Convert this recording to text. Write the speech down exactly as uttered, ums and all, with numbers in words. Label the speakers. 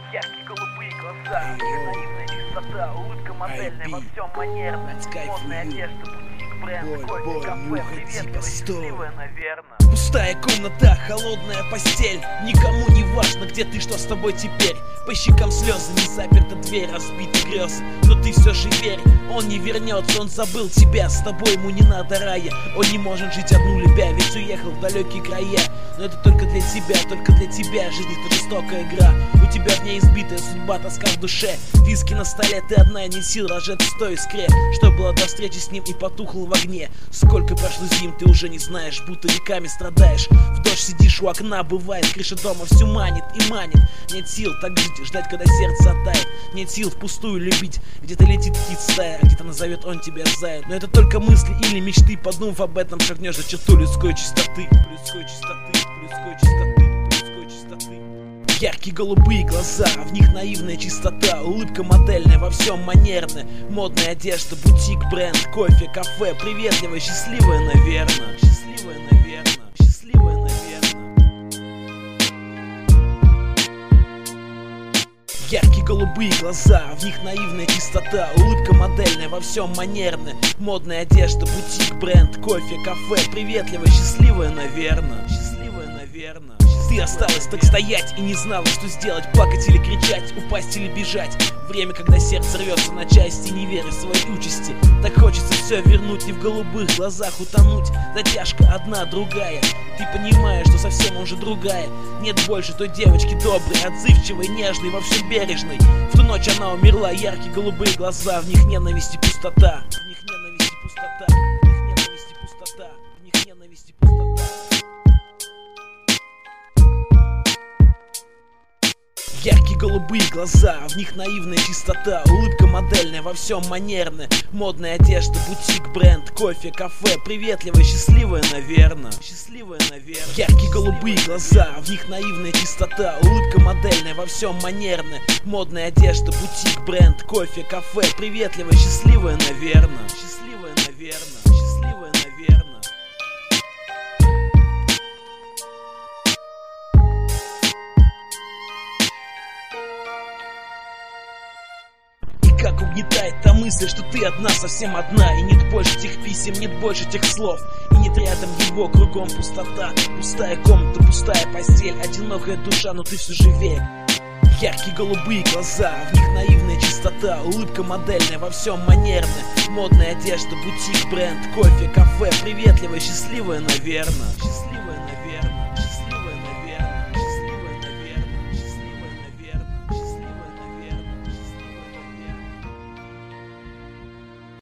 Speaker 1: Яркие голубые глаза, наивная чистота, улыбка модельная, во всем манерно. Модная одежда, бутик, бренд, кофе, кафе, приветливая, счастливая, наверное.
Speaker 2: Пустая комната, холодная постель. Никому не важно, где ты, что с тобой теперь. По щекам слезы, не заперта дверь, разбиты грезы. Но ты все же верь, он не вернется, он забыл тебя. С тобой ему не надо рая, он не может жить одну любя, ведь уехал в далекие края. Но это только для тебя, только для тебя. Жизнь это жестокая игра, у тебя в ней избитая судьба, тоска в душе. Виски на столе, ты одна, не сил разжаться в той искре, что было до встречи с ним и потухло в огне. Сколько прошло зим, ты уже не знаешь, будто веками страдаешь. В дождь сидишь у окна, бывает, крыша дома всю манит и манит. Нет сил так жить и ждать, когда сердце оттает. Нет сил впустую любить, где-то летит птица стая, а где-то назовет он тебя заяц. Но это только мысли или мечты, подумав об этом, шагнешь за черту людской чистоты. Людской чистоты, людской чистоты, людской чистоты. Яркие голубые глаза, в них наивная чистота, улыбка модельная, во всем манерная. Модная одежда, бутик, бренд, кофе, кафе, приветливая, счастливая, наверное. Счастливая, наверное, счастливая, наверное. Яркие голубые глаза, в них наивная чистота, улыбка модельная, во всем манерная. Модная одежда, бутик, бренд, кофе, кафе, приветливая, счастливая, наверное. Счастливая, наверное. Ты осталась так стоять и не знала, что сделать. Плакать или кричать, упасть или бежать. Время, когда сердце рвется на части, не веря в своей участи. Так хочется все вернуть и в голубых глазах утонуть. Затяжка одна, другая. Ты понимаешь, что совсем уже другая. Нет больше той девочки доброй, отзывчивой, нежной, во всем бережной. В ту ночь она умерла, яркие голубые глаза, в них ненависть и пустота. В них ненависть и пустота. В них ненависть и пустота. В них ненависть и пустота. Яркие голубые глаза, в них наивная чистота, улыбка модельная, во всем манерная. Модная одежда, бутик, бренд, кофе, кафе, приветливая, счастливая, наверное. Счастливая, наверное. Яркие голубые глаза, в них наивная чистота, улыбка модельная, во всем манерная. Модная одежда, бутик, бренд, кофе, кафе, приветливая, счастливая, наверное. Счастливая, наверное. Счастливая, наверное. Как угнетает та мысль, что ты одна, совсем одна. И нет больше тех писем, нет больше тех слов. И нет рядом его, кругом пустота. Пустая комната, пустая постель, одинокая душа, но ты все живее. Яркие голубые глаза, в них наивная чистота, улыбка модельная, во всем манерная. Модная одежда, бутик, бренд, кофе, кафе, приветливая, счастливая, наверное. Счастливая.